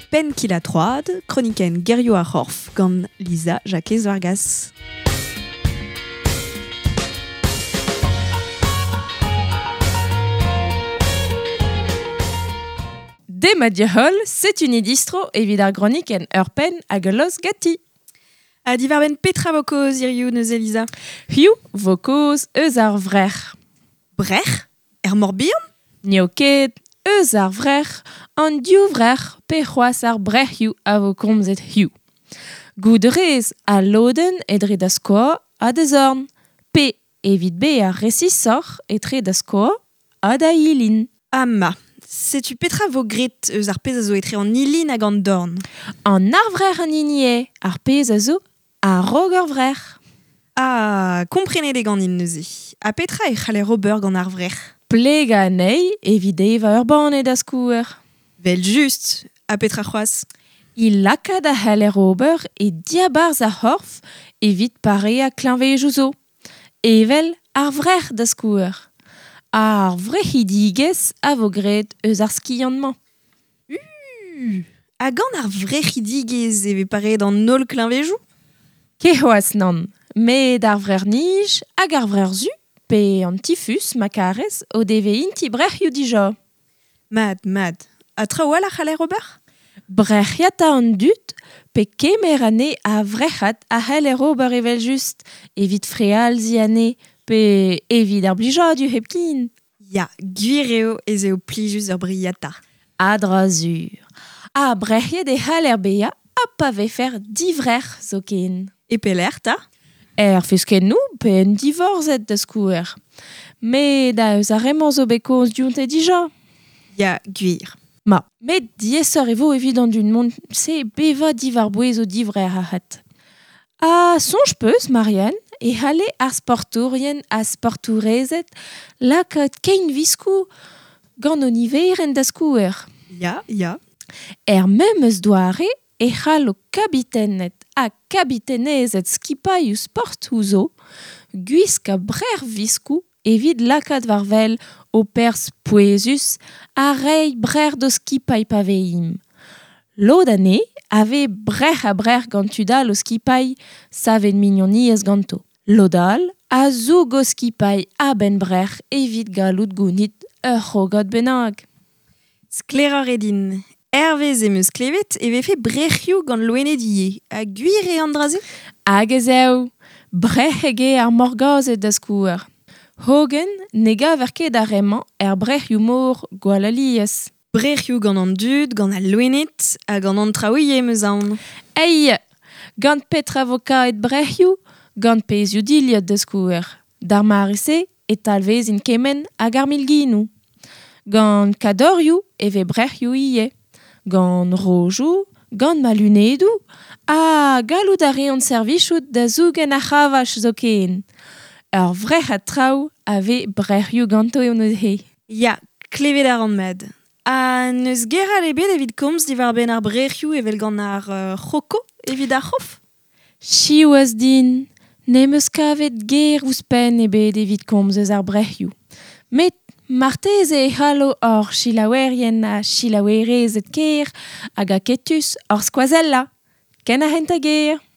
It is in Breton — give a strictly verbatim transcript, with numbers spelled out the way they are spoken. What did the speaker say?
pen qu'il a troad, chroniken Gerio a Horf, gant Lisa Jacques Vargas. De Madiahol, c'est une distro evit ar groniken ur pen hag ur los gati. A divarben petra vokoz, iriou neus Elisa. Hiou, vokoz eus ar vrech. Brech? Er morbihan? Nio ket, eus ar vrech, an diou vrech pe c'hoaz ar brechioù a vo komzet hiou. Goudrez a loden edre da skoa a de zorn, pe evit be ar resisor etre da skoa a da ilin. Ah ma, setu petra vo grit eus ar pez a zo etre an ilin hag an dorn. An ar vrech an inie, ar pez a zo a rog ur vrech. Ah, komprenet e gant in neuze. A petra e c'haller ober gant ar vrech. Plega anei evit eva ur banet da skouer. Vel just, a petra c'hoaz. Il lakad a c'haller ober e diabarz a horf evit pare a klinvejoù zo. Evel ar vrech da skouer. Ar vrechidigez a vo gret eus ar skianman. Uh, a gant ar vrechidigez e ve pare d'an nol klinvejoù? Ke c'hoaz nan, met ar vrer nij hag ar vrer zu pe an tifus makarez o deve inti brechioù dija. Mad, mad. A traoal a c'haller ober? Brechiata an dut pe kemer ane a vrechat a c'haller ober evel just evit freal zi ane pe evit ar blija du hepkin. Ya, gwir eo ez eo plijus ur briata. Adrazur. A brechiet e c'haller beia a pa vefer divrech zo ken. E peler, ta? Er fusken nou pe en divorzet da skouer. Me da eus ar remant zo bekoz diont e dija. Ya, gwir. Ma, met diesor evo evit an dun mont se beva divar bouez o divrer a hat. A sonj peus, Marianne, e hale ar sportourien a sportourezet lakad kein viskou gant o niveren da skouer. Ya, ya. Er mem eus doare e c'hall o kabitenet a kabitenezet skipailloù sport ouzo, gwisk a brer viskou evit lakad varvel o pers poezus a rei brer do skipailh paveim. Lod ane ave brer a brer gantudal o skipailh savet mignoniez ganto. Lodal a zoug o skipailh a ben brer evit galout gounit ur c'hogad bennak. Sklerar edin. Hervez em eus klevet e vefe brechioù gant loenediye. A gwir e andraze? Hag ez eo, brech ege ar morgazet da skouer. Hogen nega verket a remant er brechioù mor gwall aliez. Brechioù gant an dud, gant al loenet, a gant an traoie meus aon. Ei, gant petra voka et brechioù, gant pezioù diliot da skouer. Dar marese et talvez in kemen hag ar milginou. Gant kadorioù eve brechioù ie. Gant rojou, gant malunedou, a galout a reont servichout da zougen a c'havach zo ken. Ur vrec'hat traoù ave brechioù ganto eo neus he. Ya, klevet ar an med. A neus gera lebet evit komz divar ben ar brechioù evel gant ar uh, c'hoko evit ar c'hof? Chiouaz din, nem eus kavet ger ouzpen ebet evit komz eus ar brechioù. Met martez e halo or chilawerien a chilawerezet ker hag a ketus or skoazella. Ken a hent a ger.